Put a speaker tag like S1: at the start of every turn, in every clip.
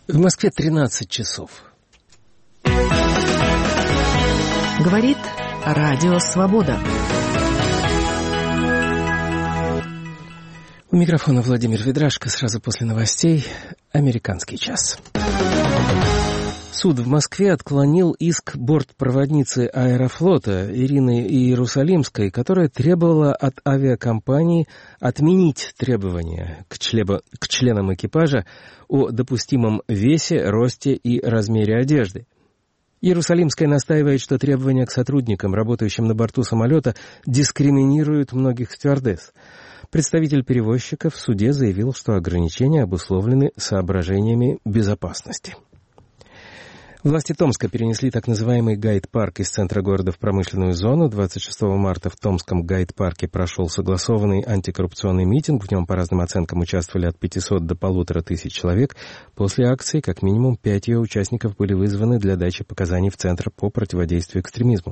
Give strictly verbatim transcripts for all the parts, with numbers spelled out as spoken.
S1: В Москве тринадцать часов.
S2: Говорит Радио Свобода.
S1: У микрофона Владимир Ведрашко. Сразу после новостей «Американский час». Суд в Москве отклонил иск бортпроводницы Аэрофлота Ирины Иерусалимской, которая требовала от авиакомпании отменить требования к, член... к членам экипажа о допустимом весе, росте и размере одежды. Иерусалимская настаивает, что требования к сотрудникам, работающим на борту самолета, дискриминируют многих стюардесс. Представитель перевозчика в суде заявил, что ограничения обусловлены соображениями безопасности. Власти Томска перенесли так называемый гайд-парк из центра города в промышленную зону. двадцать шестого марта в Томском гайд-парке прошел согласованный антикоррупционный митинг. В нем, по разным оценкам, участвовали от пятисот до полутора тысяч человек. После акции, как минимум, пять ее участников были вызваны для дачи показаний в Центр по противодействию экстремизму.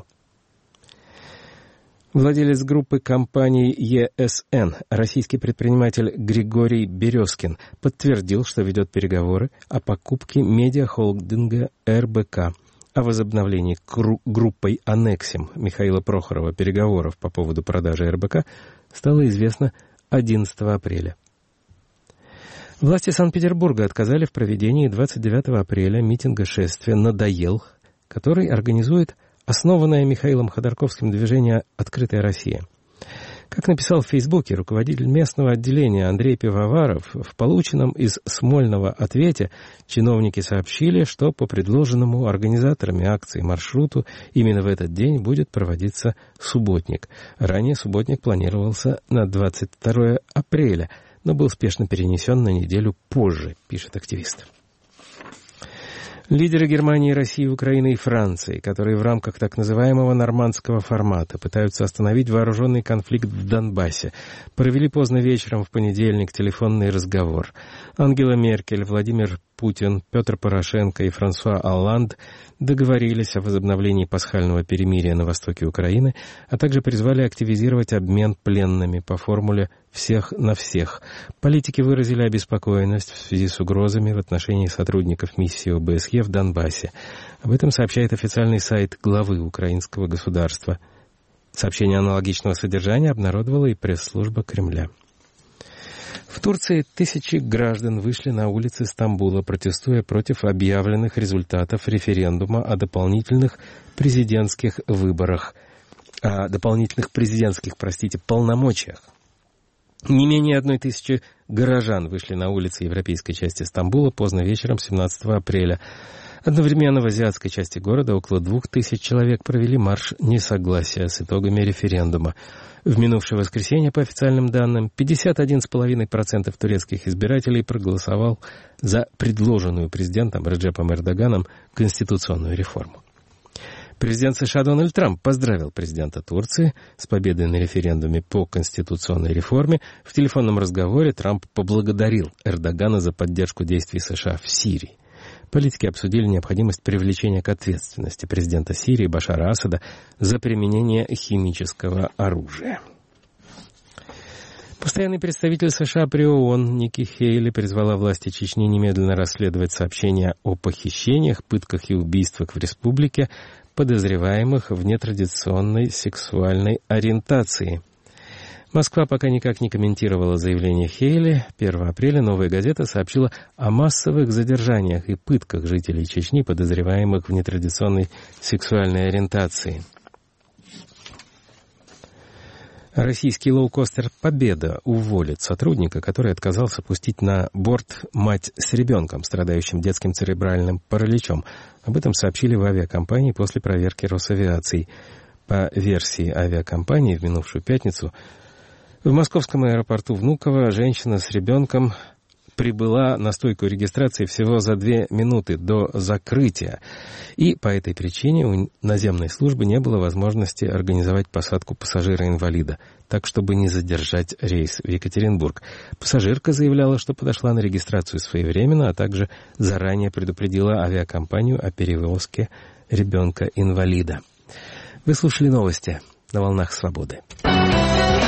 S1: Владелец группы компаний Е С Н, российский предприниматель Григорий Березкин, подтвердил, что ведет переговоры о покупке медиахолдинга Эр Бэ Ка. О возобновлении кру- группой «Аннексим» Михаила Прохорова переговоров по поводу продажи Эр Бэ Ка стало известно одиннадцатого апреля. Власти Санкт-Петербурга отказали в проведении двадцать девятого апреля митинга шествия «Надоел», который организует основанное Михаилом Ходорковским движение «Открытая Россия». Как написал в Фейсбуке руководитель местного отделения Андрей Пивоваров, в полученном из Смольного ответе чиновники сообщили, что по предложенному организаторами акции маршруту именно в этот день будет проводиться субботник. Ранее субботник планировался на двадцать второго апреля, но был спешно перенесен на неделю позже, пишет активист. Лидеры Германии, России, Украины и Франции, которые в рамках так называемого нормандского формата пытаются остановить вооруженный конфликт в Донбассе, провели поздно вечером в понедельник телефонный разговор. Ангела Меркель, Владимир Путин, Петр Порошенко и Франсуа Олланд договорились о возобновлении пасхального перемирия на востоке Украины, а также призвали активизировать обмен пленными по формуле «всех на всех». Политики выразили обеспокоенность в связи с угрозами в отношении сотрудников миссии О Бэ Эс Е в Донбассе. Об этом сообщает официальный сайт главы украинского государства. Сообщение аналогичного содержания обнародовала и пресс-служба Кремля. В Турции тысячи граждан вышли на улицы Стамбула, протестуя против объявленных результатов референдума о дополнительных президентских выборах, о дополнительных президентских, простите, полномочиях. Не менее одной тысячи горожан вышли на улицы европейской части Стамбула поздно вечером семнадцатого апреля. Одновременно в азиатской части города около двух тысяч человек провели марш несогласия с итогами референдума. В минувшее воскресенье, по официальным данным, пятьдесят один целых пять десятых процента турецких избирателей проголосовал за предложенную президентом Реджепом Эрдоганом конституционную реформу. Президент США Дональд Трамп поздравил президента Турции с победой на референдуме по конституционной реформе. В телефонном разговоре Трамп поблагодарил Эрдогана за поддержку действий США в Сирии. Политики обсудили необходимость привлечения к ответственности президента Сирии Башара Асада за применение химического оружия. Постоянный представитель США при ООН Ники Хейли призвала власти Чечни немедленно расследовать сообщения о похищениях, пытках и убийствах в республике подозреваемых в нетрадиционной сексуальной ориентации. Москва пока никак не комментировала заявление Хейли. первого апреля «Новая газета» сообщила о массовых задержаниях и пытках жителей Чечни, подозреваемых в нетрадиционной сексуальной ориентации. Российский лоукостер «Победа» уволит сотрудника, который отказался пустить на борт мать с ребенком, страдающим детским церебральным параличом. Об этом сообщили в авиакомпании после проверки Росавиации. По версии авиакомпании, в минувшую пятницу в московском аэропорту Внуково женщина с ребенком прибыла на стойку регистрации всего за две минуты до закрытия. И по этой причине у наземной службы не было возможности организовать посадку пассажира-инвалида, так, чтобы не задержать рейс в Екатеринбург. Пассажирка заявляла, что подошла на регистрацию своевременно, а также заранее предупредила авиакомпанию о перевозке ребенка-инвалида. Вы слушали новости на «Волнах Свободы».